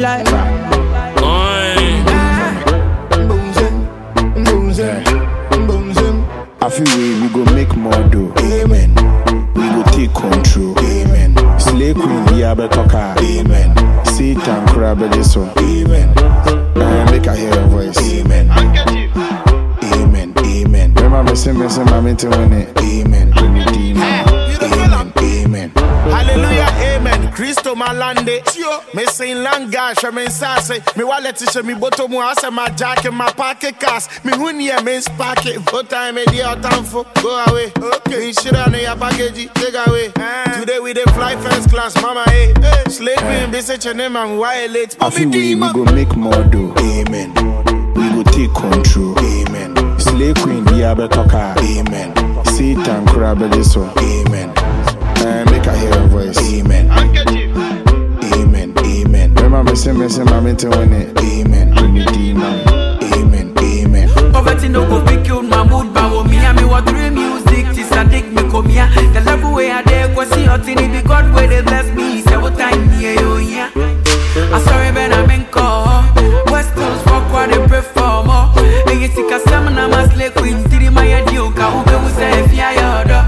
lie. I feel we go make more do. Amen. We go take control. Amen. Slay queen be a better car. Amen. Satan crab this one. Amen. Make I hear a voice. Amen. Amen. Amen. Remember messing my mental on it. Amen. Amen. Amen. Hallelujah, amen. Christo malande. Me sing langash, me sase. Me wallet is me bottom asa my jacket, my pocket cast. Me hunya me spark it. What time me dear for go away. Okay, shit on your package, take away. Today we dey fly first class, mama, hey. Sleeping, be such a name and violate. I feel we go make more do. Amen. We go take control. Amen. Slay queen be a better car. Amen. Satan crab this one. Amen. Make I hear a voice. Amen. Amen. Amen. Remember messing my mental on it. Amen. Amen. Amen. Poverty no go pick you my mood, but me and me what dream music. This a dick me come here. The level where I dare go see hot in it. The God where they bless me. Say what time here you yeah. I sorry Ben I'm in call. West Coast fuck what they pray for more. And you see cause some na mas le queen. Tiri my adio ka ube we say if ya yodo.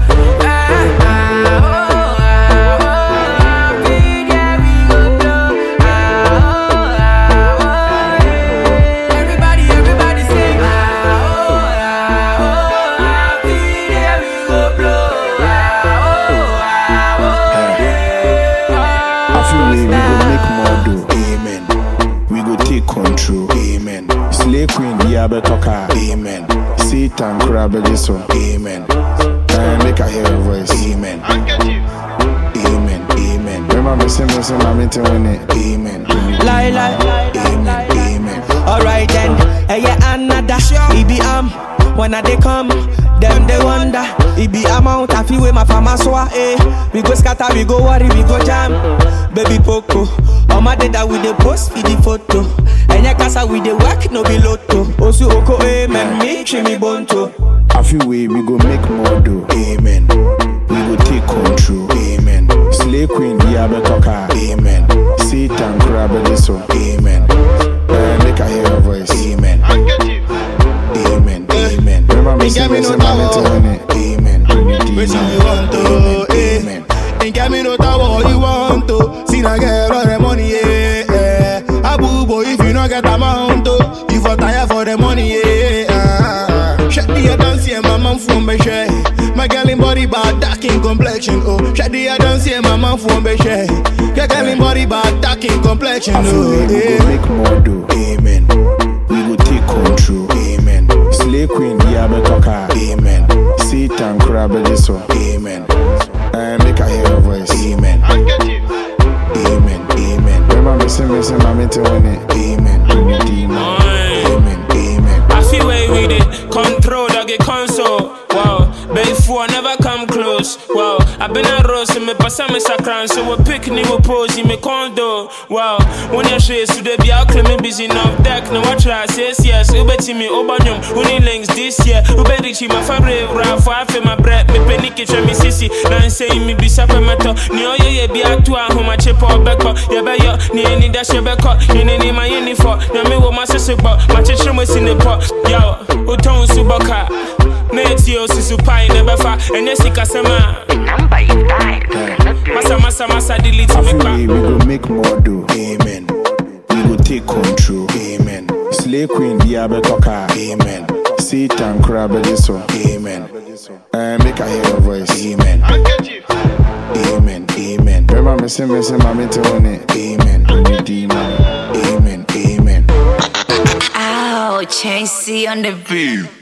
Control, amen. Slay queen, yeah, better car, amen. Satan crab this one, amen. Make I hear a voice, amen. Amen, amen. Remember messing my mental on it, amen. Lie, amen, amen. Alright then, yeah, another. It be when I they come, them they wonder. It be amount, I feel with my fama so we go scatter, we go worry, we go jam. Baby Poco, all my data with the post for the photo. And ya casa with the work, no be lotto. Osu oko, amen, me, chimi bonto. I feel we go make more do, amen. We go take control, amen. Slay queen, yeah, better car, amen. Satan crab this one, amen. Make I hear a voice, amen. Amen, amen. Remember me say my mental on it, amen. Amen. Ain't got me no tower you want to. See na get all the money, yeah. Abu boy, if you not get amount to, you for tire for the money, yeah. Shut the dance, yeah, my mom from Beshe. My girl in body bad, dark in complexion, oh. Shut the dance, yeah, my mom from Beshe. Girl in body bad, dark in complexion, oh. We go make more do, amen. We go take control, amen. Slay queen, yeah, better car, amen. Satan crab this one, amen. Make I hear a voice, amen. Amen, amen. Remember messing my mental on it, amen. Amen, amen. I feel way with it, control, I get console. Wow, before I never come close. Wow, I've been a rose and me pass me sacran, so we pick me we pose in me condo. Wow, when you share so they be out claiming busy enough deck. Now I try says yes, ube me obanyum, only links this year. Ube richie my favorite rap for I feel my breath, me panic it me sissy. Now say me be sapa metal. Ni oye ye be out to a home a chip or back up. Ya be yo, ni any dash your back up, you need my uniform. Now me with my sister but my children was in the pot. Yo, Uton Subaka. Netio Susupai never far, and yes, he casama. Number you died. Massa, delete me. We go make more do, amen. We go take control, amen. Slay queen, yeah, better car, amen. Satan crab this one, amen. Make I hear a voice, amen. Amen, amen. Remember messing my mental on it, amen. Amen, amen. Ow, Chain C on the beat.